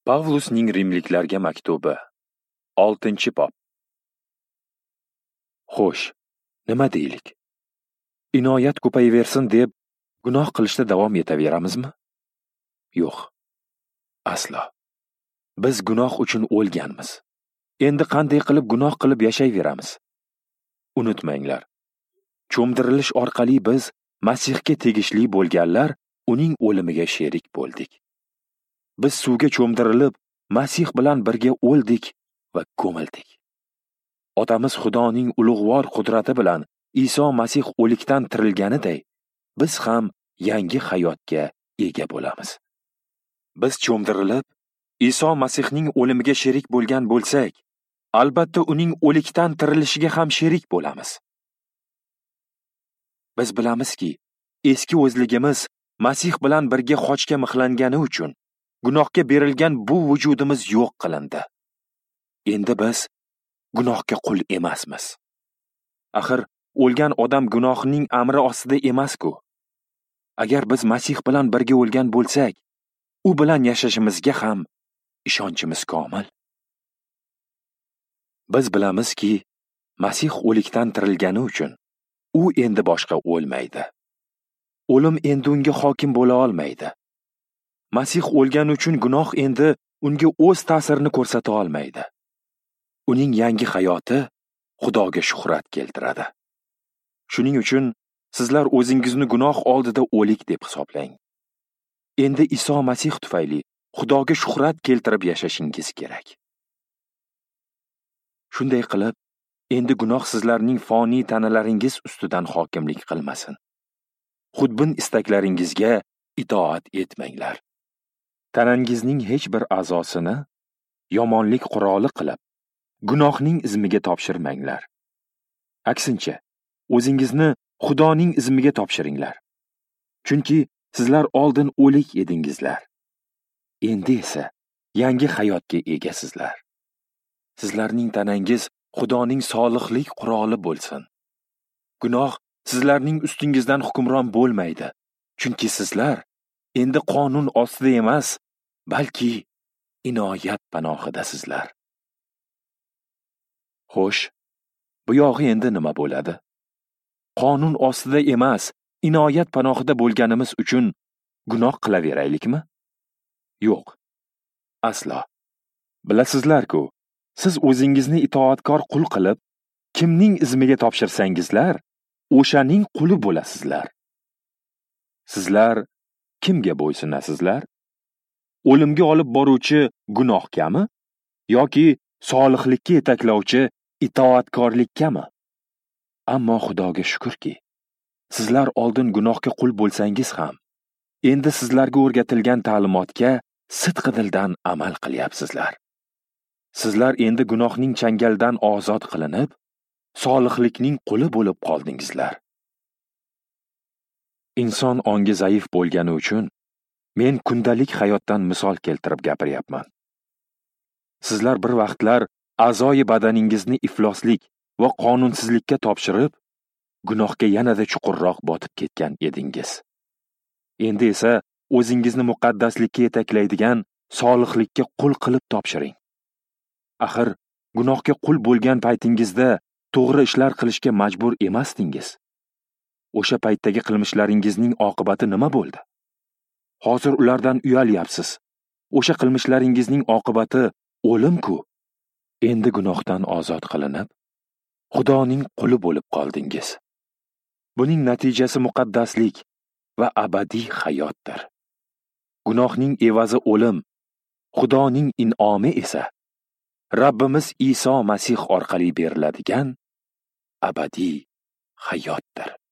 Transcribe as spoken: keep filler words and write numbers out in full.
Pavlusning Rimliklarga maktubi, oltinchi bob. Xo'sh, nima deylik? Inoyat ko'payversin deb gunoh qilishda davom etaveramizmi? Yo'q. Aslo. Biz gunoh uchun o'lganmiz. Endi qanday qilib gunoh qilib yashayveramiz? Unutmanglar. Cho'mdirilish orqali biz Masihga tegishli bo'lganlar uning o'limiga sherik bo'ldik. Biz suvga cho'mdirilib, Masih bilan birga o'ldik va ko'mildik. Otamiz Xudoning ulug'vor qudrati bilan Iso Masih o'likdan tirilganiday, biz ham yangi hayotga ega bo'lamiz. Biz cho'mdirilib, Iso Masihning o'limiga sherik bo'lgan bo'lsak, albatta uning o'likdan tirilishiga ham sherik bo'lamiz. Biz bilamizki, eski o'zligimiz Masih bilan birga xochga mixlangani uchun gunohga berilgan bu vujudimiz yo'q qilindi. Endi biz gunohga qul emasmiz. Axir o'lgan odam gunohning amri ostida emas-ku. Agar biz Masih bilan birga o'lgan bo'lsak, u bilan yashashimizga ham ishonchimiz komil. Biz bilamizki, Masih o'likdan tirilgani uchun u endi boshqa o'lmaydi. O'lim endi unga hokim bo'la olmaydi. Masih o'lgani uchun gunoh endi unga o'z ta'sirini ko'rsata olmaydi. Uning yangi hayoti Xudoga shuhrat keltiradi. Shuning uchun sizlar o'zingizni gunoh oldida o'lik deb hisoblang. Endi Iso Masih tufayli Xudoga shuhrat keltirib yashashingiz kerak. Shunday qilib, endi gunoh sizlarning foniy tanalaringiz ustidan hokimlik qilmasin. Xudbin istaklaringizga itoat etmanglar. Tanangizning hech bir a'zosini yomonlik quroli qilib, gunohning izmiga topshirmanglar. Aksincha, o'zingizni Xudoning izmiga topshiringlar. Chunki sizlar oldin o'lik edingizlar. Endi esa yangi hayotga egasizlar. Sizlarning tanangiz Xudoning solihlik quroli bo'lsin. Gunoh sizlarning ustingizdan hukmron bo'lmaydi. Chunki sizlar endi qonun ostida emas, balki inoyat panohidasizlar. Xo'sh, bu yog'i endi nima bo'ladi? Qonun ostida emas, inoyat panohida bo'lganimiz uchun gunoh qilaveraylikmi? Yo'q. Aslo. Bilasizlar-ku, siz o'zingizni itoatkor qul qilib, kimning izmiga topshirsangizlar, o'shaning quli bo'lasizlar. Sizlar kimga bo'ysunasizlar? O'limga olib boruvchi gunohgami yoki solihlikka yetaklovchi itoatkorlikkami? Ammo Xudoga shukrki, sizlar oldin gunohga qul bo'lsangiz ham, endi sizlarga o'rgatilgan ta'limotga sidqidildan amal qilyapsizlar. Sizlar endi gunohning changalidan ozod qilinib, solihlikning quli bo'lib qoldingizlar. Inson ongi zaif bo'lgani uchun men kundalik hayotdan misol keltirib gapiryapman. Sizlar bir vaqtlar a'zoyi badaningizni ifloslik va qonunsizlikka topshirib, gunohga yanada chuqurroq botib ketgan edingiz. Endi esa o'zingizni muqaddaslikka yetaklaydigan solihlikka qul qilib topshiring. Axir gunohga qul bo'lgan paytingizda to'g'ri ishlar qilishga majbur emasdingiz. O'sha paytdagi qilmishlaringizning oqibati nima bo'ldi? Hozir ulardan uyalyapsiz. O'sha qilmishlaringizning oqibati o'lim-ku. Endi gunohdan ozod qilinib, Xudoning quli bo'lib qoldingiz. Buning natijasi muqaddaslik va abadiy hayotdir. Gunohning evazi o'lim, Xudoning in'omi esa Rabbimiz Iso Masih orqali beriladigan abadiy hayotdir.